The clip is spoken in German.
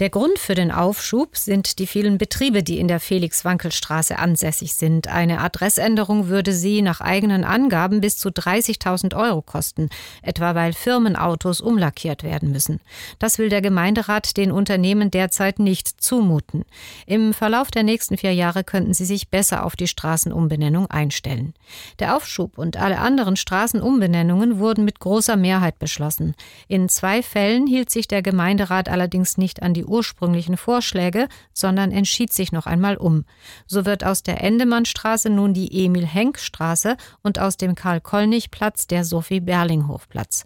Der Grund für den Aufschub sind die vielen Betriebe, die in der Felix-Wankel-Straße ansässig sind. Eine Adressänderung würde sie nach eigenen Angaben bis zu 30.000 € kosten, etwa weil Firmenautos umlackiert werden müssen. Das will der Gemeinderat den Unternehmen derzeit nicht zumuten. Im Verlauf der nächsten 4 Jahre könnten sie sich besser auf die Straßenumbenennung einstellen. Der Aufschub und alle anderen Straßenumbenennungen wurden mit großer Mehrheit beschlossen. In 2 Fällen hielt sich der Gemeinderat allerdings nicht an die ursprünglichen Vorschläge, sondern entschied sich noch einmal um. So wird aus der Endemannstraße nun die Emil-Henk-Straße und aus dem Karl-Kollnich-Platz der Sophie-Berlinghof-Platz.